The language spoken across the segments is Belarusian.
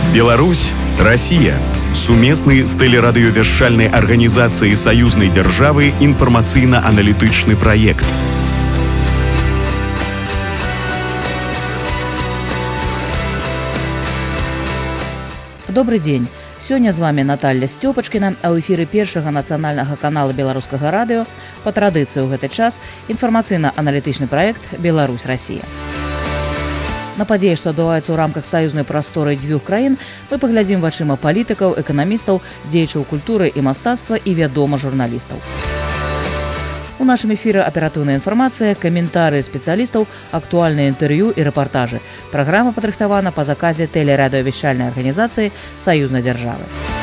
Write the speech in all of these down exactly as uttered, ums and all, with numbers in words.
Беларусь, Россия. Сумесны з тэлерадыёвяшчальнай арганізацыяй саюзнай дзяржавы інфармацыйна-аналітычны праект. Добрый день. Сёння з вами Наталья Стёпачкіна, а ў эфіры першага нацыянальнага канала беларускага радыё па традыцыі ў гэты час інфармацыйна-аналітычны праект «Беларусь-Россия». На падзеі, што адбываецца ў рамках саюзнай прасторы дзвюх краін, мы паглядзім вачыма палітыкаў, эканамістаў, дзеячаў культуры і мастацтва і, вядома, журналістаў. У нашым эфіры аператыўная інфармацыя, каментарыі спецыялістаў, актуальныя інтэрв'ю і рэпартажы. Праграма падрыхтавана па заказе тэлерадыёвяшчальнай арганізацыі саюзнай дзяржавы.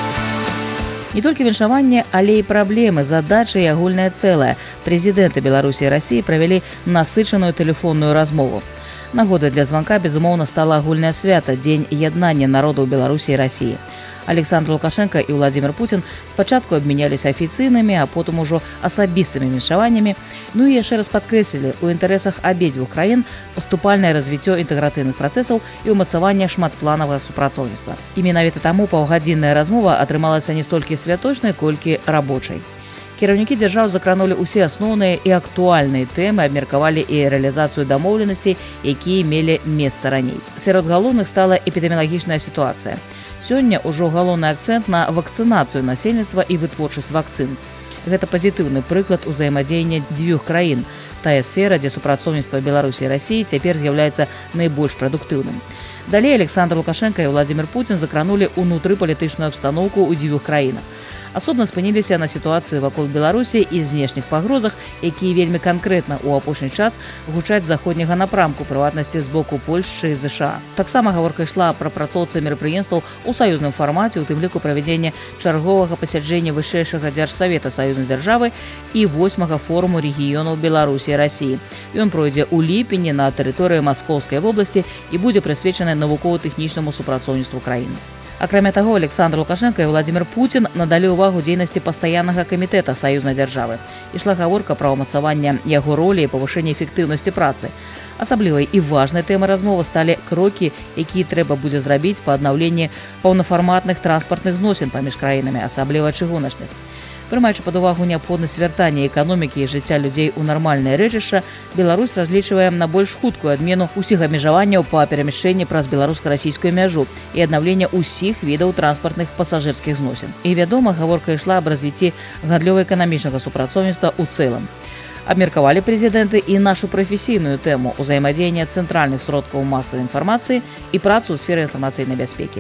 Не толькі віншаванне, але і праблемы, задачы і агульнае цэлае. Прэзідэнты Беларусі і Расіі правялі насычаную тэлефонную размову. Нагодай для званка, безумоўна, стала агульнае свята – Дзень яднання народаў Беларусі і Расіі. Александр Лукашенко і Владимир Путин спачатку абмяняліся афіцыйнымі, а потым ужо асабістымі віншаваннямі. Ну і яшчэ раз падкрэслілі, у інтарэсах абедзвюх краін паступальнае развіццё інтэграцыйных працэсаў і ўмацаванне шматпланавага супрацоўніцтва. І менавіта таму паўгадзінная размова атрымалася не столькі святочнай, колькі рабочай. Кіраўнікі дзяржаў закранулі ўсе асноўныя і актуальныя тэмы, абмеркавалі і рэалізацыю дамоўленасцей, якія мелі месца раней. Сярод галоўных стала эпідэміялагічная сітуацыя. Сёння ўжо галоўны акцэнт на вакцынацыю насельніцтва і вытворчасць вакцын. Гэта пазітыўны прыклад узаемадзеяння дзвюх краін. Тая сфера, дзе супрацоўніцтва Беларусі і Расіі цяпер з'яўляецца найбольш прадуктыўным. Далей Александр Лукашенко і Владимир Путин закранулі ўнутрыпалітычную абстаноўку ў дзвюх краінах. Асобна спыніліся на сітуацыі вакол Беларусі і знешніх пагрозах, якія вельмі канкрэтна ў апошні час гучаць з заходняга напрамку, прыватнасці з боку Польшчы і ЗША. Таксама гаворка ішла пра прапрацоўцы мерапрыемстваў у саюзным фармаце, у тым ліку правядзення чарговага пасяджэння вышэйшага дзяржсавета саюзнай дзяржавы і восьмага форуму рэгіёнаў Беларусі і Расіі. Ён пройдзе ў ліпені на тэрыторыі Маскоўскай вобласці і будзе прысвечаны навукова-тэхнічнаму супрацоўніцтву краін. Акрамя таго, Александр Лукашенко і Владимир Путин надалі ўвагу дзейнасці пастаяннага камітэта саюзнай дзяржавы. Ішла гаворка пра ўмацаванне яго ролі і павышэнне эфектыўнасці працы. Асаблівай і важнай тэмай размовы сталі крокі, якія трэба будзе зрабіць па аднаўленні паўнафарматных транспартных зносін паміж краінамі, асабліва чыгуначных. Прымаючы пад увагу неабходнасць вяртання эканомікі і жыцця людзей у нармальнае рэчышча, Беларусь разлічвае на больш хуткую адмену ўсіх абмежаванняў па перамяшчэнні праз беларуска-расійскую мяжу і аднаўлення ўсіх відаў транспартных пасажырскіх зносін. І, вядома, гаворка ішла аб развіцці гандлёва-эканамічнага супрацоўніцтва ў цэлым. Абмеркавалі прэзідэнты і нашу прафесійную тэму ўзаемадзеяння цэнтральных сродкаў масавай інфармацыі і працу ў сферы інфармацыйнай бяспекі.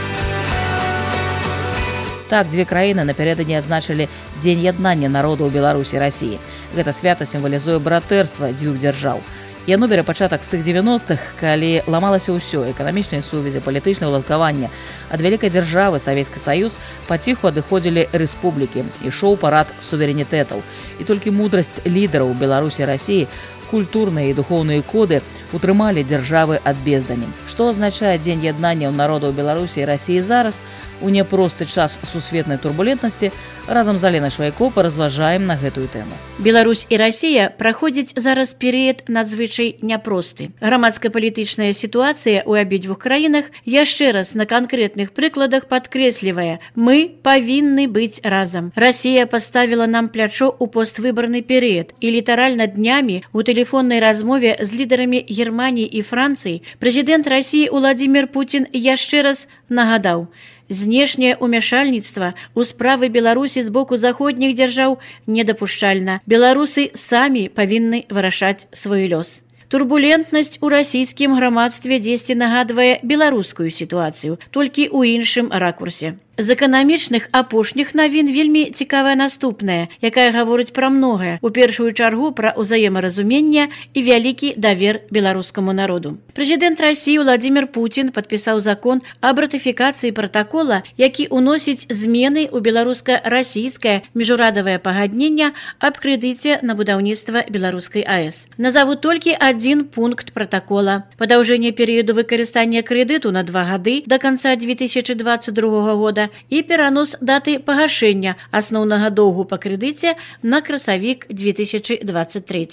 Так, дзве краіны напярэдадні адзначылі Дзень яднання народаў Беларусі і Расіі. Гэта свята сімвалізуе братэрства дзвюх дзяржаў. Яно бярэ пачатак з тых дзевяностых, калі ламалася ўсё – эканамічныя сувязі, палітычнае ўладкаванне. Ад вялікай дзяржавы Савецкі Саюз паціху адыходзілі рэспублікі, ішоў парад суверэнітэтаў. І толькі мудрасць лідараў Беларусі і Расіі, культурныя і духоўныя коды утрымалі дзяржавы ад бездані. Што азначае Дзень яднання ў народаў Беларусі і Расіі зараз? У няпросты час сусветнай турбулентнасці разам з Аленай Швайко паразважаем на гэтую тэму. Беларусь і Расія праходзіць зараз перыяд надзвычай няпросты. Грамадска-палітычная сітуацыя ў абедзвюх краінах яшчэ раз на канкрэтных прыкладах падкрэслівае: мы павінны быць разам. Расія паставіла нам плячо ў поствыбарны перыяд, і літаральна днямі у тэлефоннай размове з лідарамі Германіі і Францыі прэзідэнт Расіі Владимир Путин яшчэ раз нагадаў: знешняе ўмяшальніцтва ў справы Беларусі з боку заходніх дзяржаў недапушчальна. Беларусы самі павінны вырашаць свой лёс. Турбулентнасць у расійскім грамадстве дзесьці нагадвае беларускую сітуацыю, толькі ў іншым ракурсе. З эканамічных апошніх навін вельмі цікавая наступная, якая гаворыць пра многае, у першую чаргу пра ўзаемаразуменне і вялікі давер беларускаму народу. Прэзідэнт Расіі Владимир Путин падпісаў закон аб ратыфікацыі пратакола, які ўносіць змены ў беларуска-расійскае міжурадавае пагадненне аб крэдыце на будаўніцтва беларускай АЭС. Назаву толькі адзін пункт пратакола: падаўжэнне перыяду выкарыстання крэдыту на два гады да канца две тысячи двадцать другога года і перанос даты пагашэння асноўнага доўгу па крэдыце на красавік две тысячи двадцать третьего.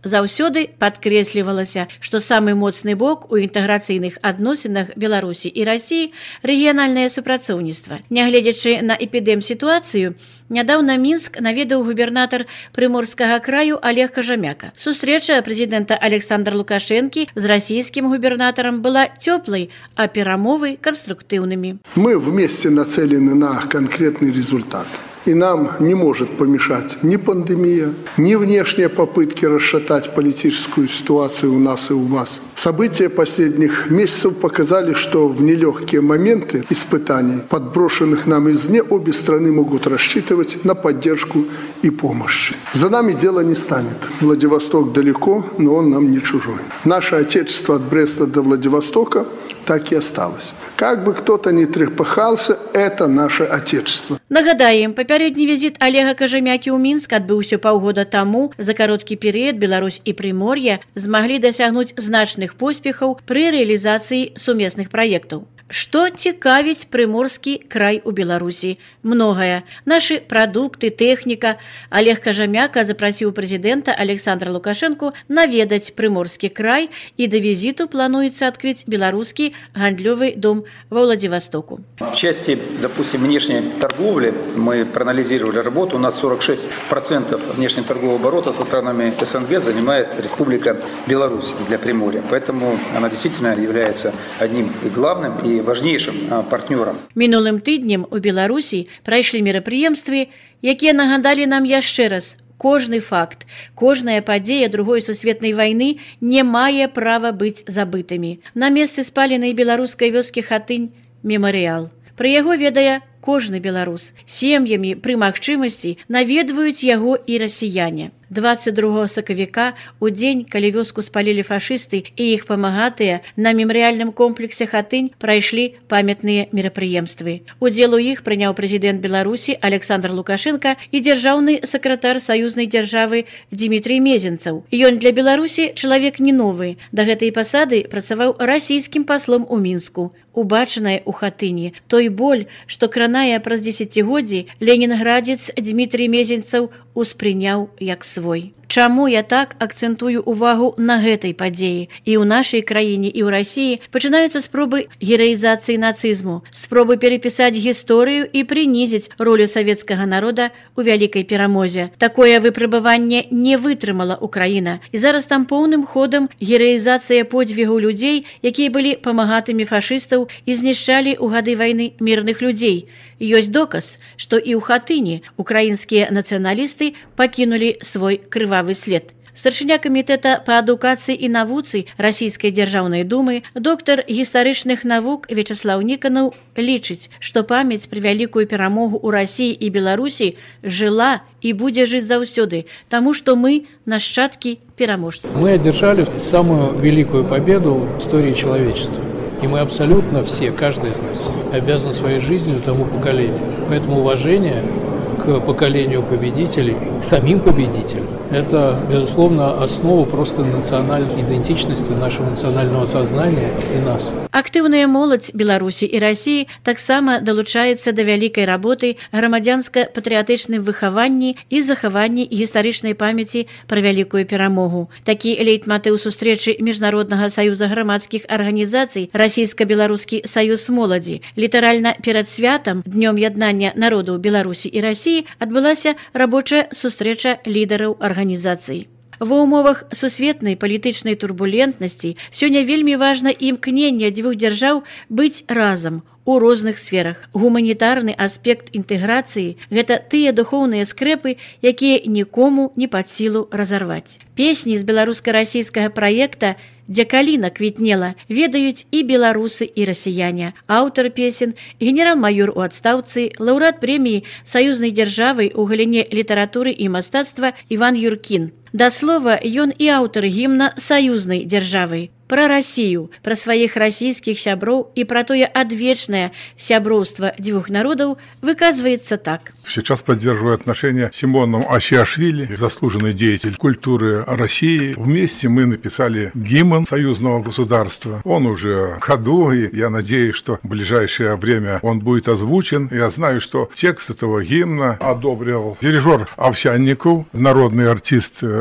Заўсёды падкрэслівалася, што самы моцны бок у інтэграцыйных адносінах Беларусі і Расіі рэгіянальнае супрацоўніцтва. Нягледзячы на эпідэм-сітуацыю, нядаўна Мінск наведаў губернатар Прыморскага краю Олег Кожамяка. Сустрэча прэзідэнта Александра Лукашэнкі з расійскім губернатарам была цёплай, а перамовы конструктивными. Мы вместе нацелены на конкретный результат. И нам не может помешать ни пандемия, ни внешние попытки расшатать политическую ситуацию у нас и у вас. События последних месяцев показали, что в нелегкие моменты испытаний, подброшенных нам извне, обе страны могут рассчитывать на поддержку и помощь. За нами дело не станет. Владивосток далеко, но он нам не чужой. Наше отечество от Бреста до Владивостока так и осталось. Как бы кто-то ни трепыхался, это наше отечество. Нагадаем, папярэдні візіт Олега Кожамякі ў Мінск адбыўся паўгода таму. За кароткі перыяд Беларусь і Прымор'е змаглі дасягнуць значных поспехаў пры рэалізацыі сумесных праектаў. Што цікавіць Прыморскі край у Беларусі? Многае. Нашы прадукты, тэхніка. Олег Кожамяка запрасіў прэзідэнта Александра Лукашэнку наведаць Прыморскі край, і да візіту плануецца адкрыць беларускі гандлёвы дом во Владивостоку. В части, допустим, внешней торговли мы проанализировали работу. У нас сорок шесть процентов внешнеторгового оборота со странами СНГ занимает Республика Беларусь для Приморья. Поэтому она действительно является одним и главным и важнейшим партнером. Мінулым тыднем у Беларусі прайшлі мерапрыемствы, якія нагадалі нам яшчэ раз: кожны факт, кожная падзея другой сусветнай вайны не мае права быць забытымі. На месцы спаленай беларускай вёскі Хатынь мемарыял. Пра яго ведае кожны беларус. Сем'ямі пры магчымасці наведваюць яго і расіяне. двадцать другого сакавіка, у дзень, калі вёску спалілі фашысты і іх памагатыя, на мемарыяльным комплексе Хатынь прайшлі памятныя мерапрыемствы. Удзел у іх прыняў прэзідэнт Беларусі Александр Лукашенко і дзяржаўны сакратар саюзнай дзяржавы Дмітрий Мезенцаў. Ён для Беларусі чалавек не новы. Да гэтай пасады працаваў расійскім паслом у Мінску. Убачанае ў Хатыні, той боль, што кранае праз дзесяцігоддзі, ленінградзец Дмітрий Мезенцаў успрыняў як свой. Чаму я так акцэнтую увагу на гэтай падзеі? І ў нашай краіне, і ў Расіі пачынаюцца спробы гераізацыі нацызму, спробы перапісаць гісторыю і прынізіць ролю савецкага народа ў вялікай перамозе. Такое выпрабаванне не вытрымала Украіна, і зараз там поўным ходам гераізацыя подзвігу людзей, якія былі памагатымі фашыстаў і знішчалі ў гады вайны мірных людзей. Ёсць доказ, што і ў Хатыні украінскія нацыяналісты пакінулі свой крывавы след. Старшыня камітэта па адукацыі і навуцы Расійскай дзяржаўнай думы, доктар гістарычных навук Вячаслаў Ніканаў лічыць, што памяць пра вялікую перамогу ў Расіі і Беларусі жыла і будзе жыць заўсёды, таму што мы нашчадкі пераможцаў. Мы одержали самую великую победу в истории человечества. И мы абсолютно все, каждый из нас, обязан своей жизнью тому поколению. Поэтому уважение к поколению победителей, к самим победителям, это, безусловно, основа просто национальной идентичности, нашего национального сознания и нас. Актыўная моладзь Беларусі і Расіі таксама далучаецца да вялікай работы грамадзянска-патрыятычным выхаванні і захаванні гістарычнай памяці пра вялікую перамогу. Такі лейтматыў сустрэчы Міжнароднага саюза грамадскіх арганізацый Расійска-беларускі саюз моладзі. Літаральна перад святам, днём яднання народаў Беларусі і Расіі, адбылася рабочая сустрэча лідараў арганізацый. Ва ўмовах сусветнай палітычнай турбулентнасці сёння вельмі важна імкненне дзвюх дзяржаў быць разам у розных сферах. Гуманітарны аспект інтэграцыі – гэта тыя духоўныя скрэпы, якія нікому не пад сілу разарваць. Песні з беларуска-расійскага праекта «Дзе каліна квітнела» ведаюць і беларусы, і расіяне. Аўтар песен – генерал-майор у адстаўцы, лаўрэат прэміі саюзнай дзяржавы ў галіне літаратуры і мастацтва Іван Юркін. Да слова, ён і аўтар гімна саюзнай дзяржавы. Пра Расію, пра сваіх расійскіх сяброў і пра тое адвечнае сяброўства дзвюх народаў выказваецца так. Сейчас поддерживаю отношения с Симоном Ашиашвили, заслуженный деятель культуры России. Вместе мы написали гимн союзного государства. Он уже в ходу, и я надеюсь, что в ближайшее время он будет озвучен. Я знаю, что текст этого гимна одобрил дирижер Овсянников, народный артист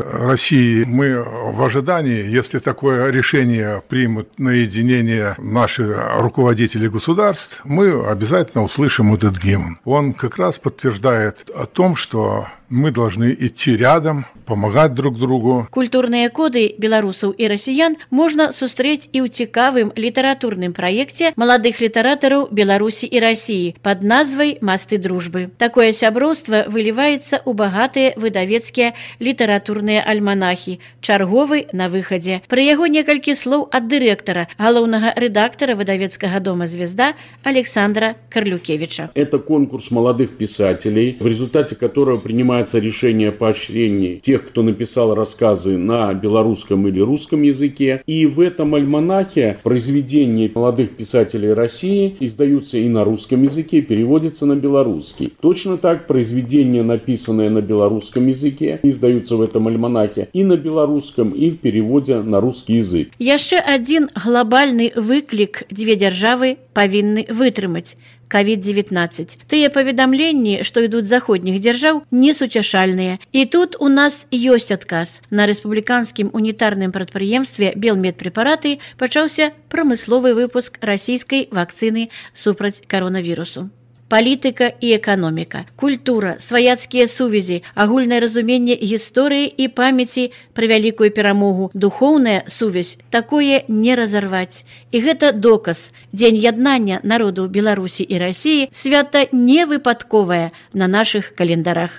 России мы в ожидании, если такое решение примут на единение наши руководители государств, мы обязательно услышим этот гимн. Он как раз подтверждает о том, что мы должны идти рядом, помагаць друг другу. Культурныя коды беларусаў і расіян можна сустрэць і ў цікавым літаратурным праекце маладых літаратараў Беларусі і Расіі пад назвай «Масты дружбы». Такое сяброўства выліваецца ў багатыя выдавецкія літаратурныя альманахі, чарговы на выхадзе. Пра яго некалькі слоў ад дырэктара, галоўнага рэдактара выдавецкага дома «Звезда» Александра Карлюкевича. Это конкурс молодых писателей, в результате которого принимается решение о поощрении тех, кто написал рассказы на белорусском или русском языке. И в этом альманахе произведения молодых писателей России издаются и на русском языке, переводятся на белорусский. Точно так произведения, написанные на белорусском языке, издаются в этом альманахе и на белорусском, и в переводе на русский язык. Яшчэ адзін глобальны выклік дзве дзяржавы павінны вытрымаць. ковид девятнадцать. Тыя паведамленні, што ідуць з заходніх дзяржаў, несуцяшальныя. І тут у нас ёсць адказ. На рэспубліканскім унітарным прадпрыемстве «Белмедпрэпараты» пачаўся прамысловы выпуск расійскай вакцыны супраць каронавірусу. Палітыка і эканоміка, культура, сваяцкія сувязі, агульнае разуменне гісторыі і памяці пра вялікую перамогу, духоўная сувязь, такое не разарваць. І гэта доказ. Дзень яднання народу Беларусі і Расіі свята невыпадковае на нашых календарах.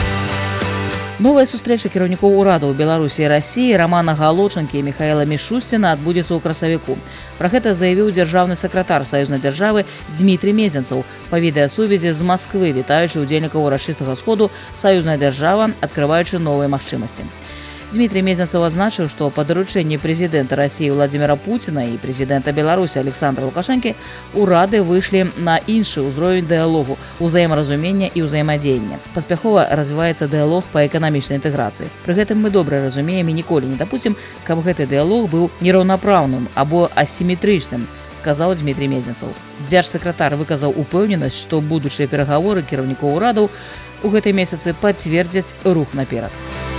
Новая сустрэча кіраўнікоў урадаў Беларусі і Расіі Рамана Галочынкі і Міхаэла Мішусціна адбудзецца ў красавіку. Пра гэта заявіў дзяржаўны сакратар саюзнай дзяржавы Дмітрый Мезенцаў па відэасувязі з Масквы, вітаючы ўдзельнікаў урачыстага сходу «Саюзная дзяржава», адкрываючы новыя магчымасці. Дмитрий Мезенцев означил, что по доручению президента России Владимира Путина и президента Беларуси Александра Лукашенко урады вышли на інший узровень дыалогу, узаемаразумення і ўзаемадзеяння. Паспяхова развіваецца дыалог па эканамічнай інтэграцыі. Пры гэтым мы добра разумеем і ніколі не дапусцім, каб гэты дыалог быў нераўнапраўным або асіметрычным, сказаў Дмитрий Мезенцев. Дзяржсакратар выказаў упэўненасць, што будучыя перагаворы кіраўнікоў урадаў у гэтай месяцы пацвердзяць рух наперад.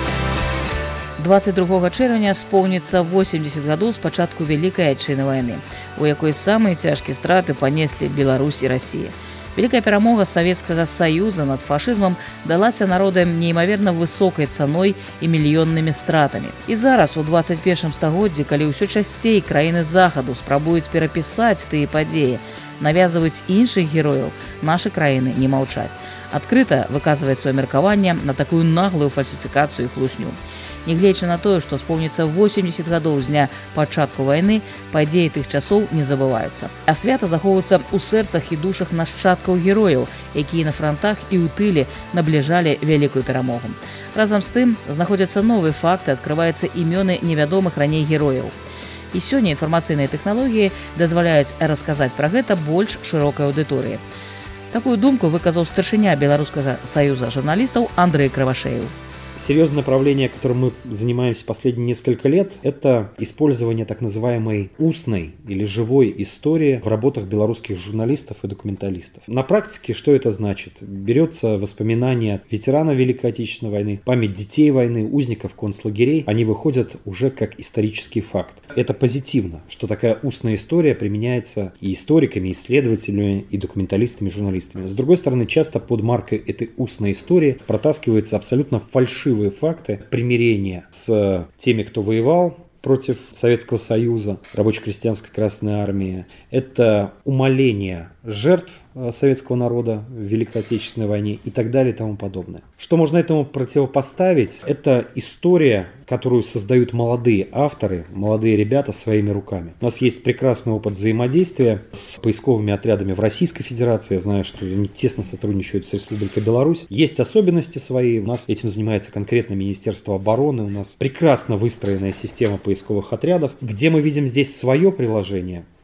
двадцать другога чэрвеня споўніцца восемьдесят гадоў з пачатку Вялікай Адчайнай вайны, у якой самыя цяжкія страты панеслі Беларусь і Расія. Вялікая перамога Савецкага Саюза над фашызмам далася народам неймаверна высокай цаной і мільённымі стратамі. І зараз, у двадцать першым стагоддзі, калі ўсё часцей краіны захаду спрабуюць перапісаць тыя падзеі, навязываюць іншых герояў, нашы краіны не маўчаць. Адкрыта выказвае сваё меркаванне на такую наглую фальсіфікацыю і хлусню. Нягледзячы на тое, што споўніцца восемьдесят гадоў з дня пачатку вайны, падзеі тых часоў не забываюцца. А свята захоўваюцца ў сэрцах і душах нашчадкаў герояў, якія на франтах і ў тыле набліжалі вялікую перамогу. Разам з тым знаходзяцца новыя факты, адкрываюцца імёны невядомых раней герояў. І сёння інфармацыйныя тэхналогіі дазваляюць расказаць пра гэта больш шырокай аўдыторыі. Такую думку выказаў старшыня Беларускага саюза журналістаў Андрэй Кравашеев. Серьезное направление, которым мы занимаемся последние несколько лет, это использование так называемой устной или живой истории в работах белорусских журналистов и документалистов. На практике что это значит? Берется воспоминания ветеранов Великой Отечественной войны, память детей войны, узников концлагерей, они выходят уже как исторический факт. Это позитивно, что такая устная история применяется и историками, и исследователями, и документалистами, и журналистами. С другой стороны, часто под маркой этой устной истории протаскивается абсолютно фальшивая факты примирения с теми, кто воевал против Советского Союза, рабоче-крестьянской Красной Армии. Это умаление жертв советского народа в Великой Отечественной войне и так далее и тому подобное. Что можно этому противопоставить? Это история, которую создают молодые авторы, молодые ребята своими руками. У нас есть прекрасный опыт взаимодействия с поисковыми отрядами в Российской Федерации. Я знаю, что они тесно сотрудничают с Республикой Беларусь. Есть особенности свои. У нас этим занимается конкретно Министерство обороны. У нас прекрасно выстроенная система поисковых отрядов, где мы видим здесь свое приложение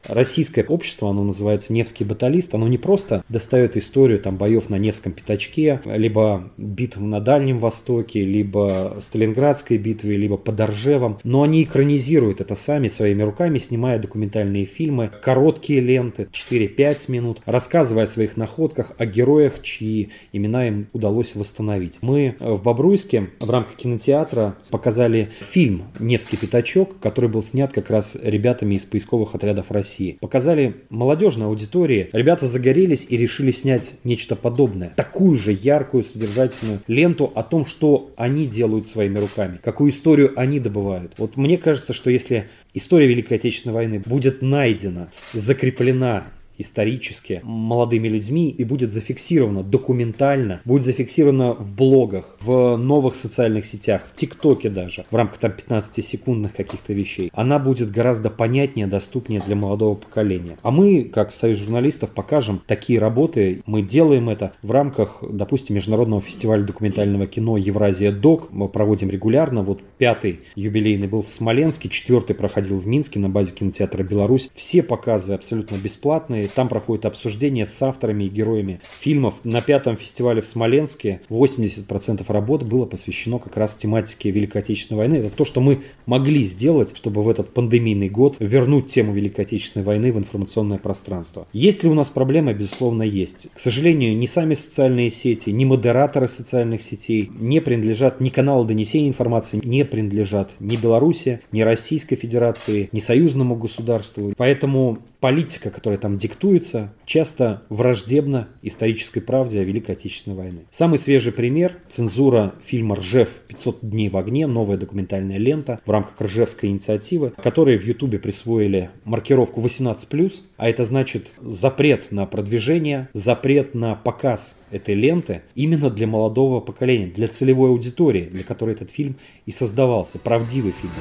Российское общество, оно называется «Невский баталист», оно не просто достает историю там, боев на Невском пятачке, либо битв на Дальнем Востоке, либо Сталинградской битве, либо под Ржевом, но они экранизируют это сами своими руками, снимая документальные фильмы, короткие ленты, четыре-пять минут, рассказывая о своих находках, о героях, чьи имена им удалось восстановить. Мы в Бобруйске в рамках кинотеатра показали фильм «Невский пятачок», который был снят как раз ребятами из поисковых отрядов России. Показали молодежной аудитории. Ребята загорелись и решили снять нечто подобное. Такую же яркую, содержательную ленту о том, что они делают своими руками, какую историю они добывают. Вот мне кажется, что если история Великой Отечественной войны будет найдена, закреплена исторически молодыми людьми и будет зафиксировано документально, будет зафиксировано в блогах, в новых социальных сетях, в ТикТоке даже, в рамках там пятнадцатисекундных каких-то вещей, она будет гораздо понятнее, доступнее для молодого поколения. А мы, как Союз журналистов, покажем такие работы. Мы делаем это в рамках, допустим, Международного фестиваля документального кино «Евразия Док». Мы проводим регулярно. Вот пятый юбилейный был в Смоленске, четвертый проходил в Минске на базе кинотеатра «Беларусь». Все показы абсолютно бесплатные. Там проходит обсуждение с авторами и героями фильмов. На пятом фестивале в Смоленске восемьдесят процентов работ было посвящено как раз тематике Великой Отечественной войны. Это то, что мы могли сделать, чтобы в этот пандемийный год вернуть тему Великой Отечественной войны в информационное пространство. Есть ли у нас проблемы? Безусловно, есть. К сожалению, ни сами социальные сети, ни модераторы социальных сетей не принадлежат, ни каналы донесения информации не принадлежат ни Беларуси, ни Российской Федерации, ни союзному государству. Поэтому политика, которая там диктуется, часто враждебна исторической правде о Великой Отечественной войне. Самый свежий пример – цензура фильма «Ржев. пятьсот дней в огне», новая документальная лента в рамках Ржевской инициативы, которые в Ютубе присвоили маркировку восемнадцать плюс, а это значит запрет на продвижение, запрет на показ этой ленты именно для молодого поколения, для целевой аудитории, для которой этот фильм и создавался, правдивый фильм.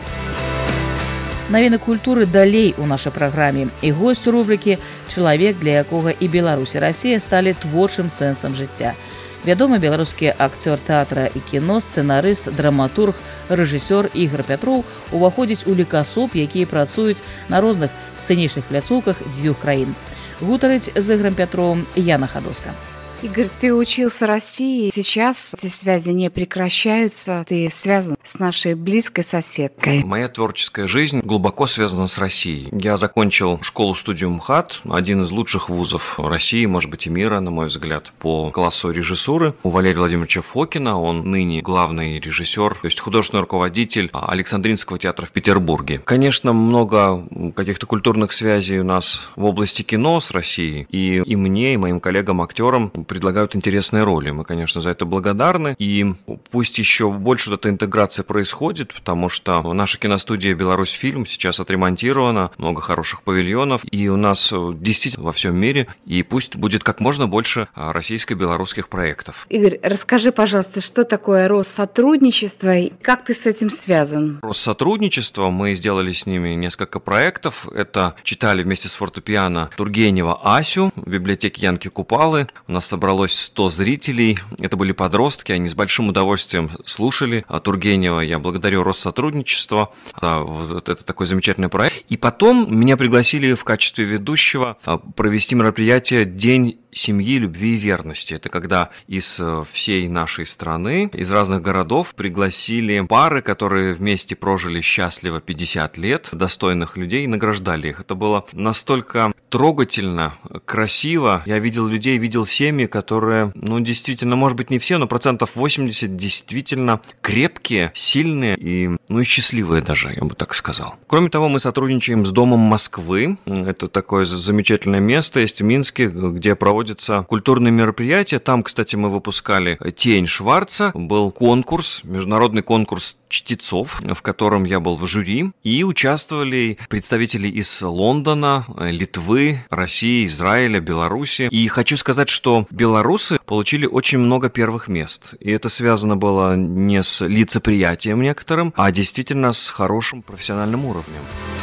Навіны культуры далей у нашай праграме. І госць у рубрыкі «Чалавек, для якога і Беларусь і Расія сталі творчым сэнсам жыцця». Вядомы беларускі акцёр тэатра і кіно, сцэнарыст, драматург, рэжысёр Ігар Пятроў уваходзіць у лік асоб, якія працуюць на розных сцэнічных пляцоўках дзвюх краін. Гутарыць з Ігорем Пятровым Яна Хадоўска. Игорь, ты учился в России, сейчас эти связи не прекращаются, ты связан с нашей близкой соседкой. Моя творческая жизнь глубоко связана с Россией. Я закончил школу-студию МХАТ, один из лучших вузов России, может быть и мира, на мой взгляд, по классу режиссуры. У Валерия Владимировича Фокина, он ныне главный режиссер, то есть художественный руководитель Александринского театра в Петербурге. Конечно, много каких-то культурных связей у нас в области кино с Россией, и, и мне, и моим коллегам-актерам предлагают интересные роли. Мы, конечно, за это благодарны. И пусть еще больше вот эта интеграция происходит, потому что наша киностудия «Беларусьфильм» сейчас отремонтирована, много хороших павильонов, и у нас действительно во всем мире, и пусть будет как можно больше российско-белорусских проектов. Игорь, расскажи, пожалуйста, что такое Россотрудничество и как ты с этим связан? Россотрудничество, мы сделали с ними несколько проектов. Это читали вместе с фортепиано Тургенева «Асю» в библиотеке Янки Купалы. У нас собралось сто зрителей, это были подростки, они с большим удовольствием слушали Тургенева. Я благодарю Россотрудничество за вот это такой замечательный проект. И потом меня пригласили в качестве ведущего провести мероприятие «День семьи, любви и верности». Это когда из всей нашей страны, из разных городов пригласили пары, которые вместе прожили счастливо пятьдесят лет, достойных людей, и награждали их. Это было настолько трогательно, красиво. Я видел людей, видел семьи, которые, ну, действительно, может быть, не все, но процентов восемьдесят действительно крепкие, сильные и, ну, и счастливые даже, я бы так сказал. Кроме того, мы сотрудничаем с Домом Москвы. Это такое замечательное место есть в Минске, где проводятся культурные мероприятия. Там, кстати, мы выпускали «Тень Шварца». Был конкурс, международный конкурс чтецов, в котором я был в жюри. И участвовали представители из Лондона, Литвы, России, Израиля, Беларуси. И хочу сказать, что белорусы получили очень много первых мест. И это связано было не с лицеприятием некоторым, а действительно с хорошим профессиональным уровнем.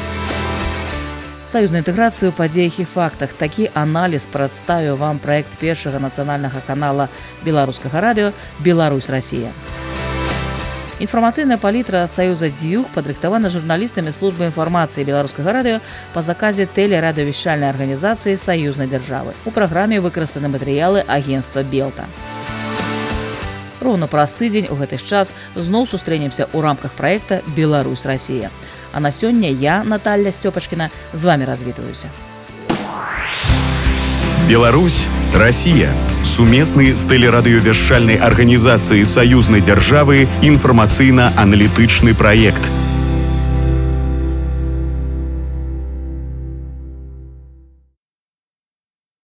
Саюзную інтэграцыю ў падзеях і фактах. Такі аналіз прадставіў вам праект першага нацыянальнага канала беларускага радыё «Беларусь-Расія». Інфармацыйная палітра Саюза дзвюх падрыхтавана журналістамі службы інфармацыі беларускага радыё па заказе тэлерадыёвяшчальнай арганізацыі саюзнай дзяржавы. У праграме выкарыстаны матэрыялы агенцтва Белта. Роўна праз тыдзень у гэты ж час зноў сустрэнемся ў рамках праекта «Беларусь-Расія». А на сёння я, Наталья Стёпачкіна, з вами развітваюся. Беларусь, Россия. Сумесны з тэлерадыёвяшчальнай арганізацыі саюзнай дзяржавы інфармацыйна-аналітычны праект.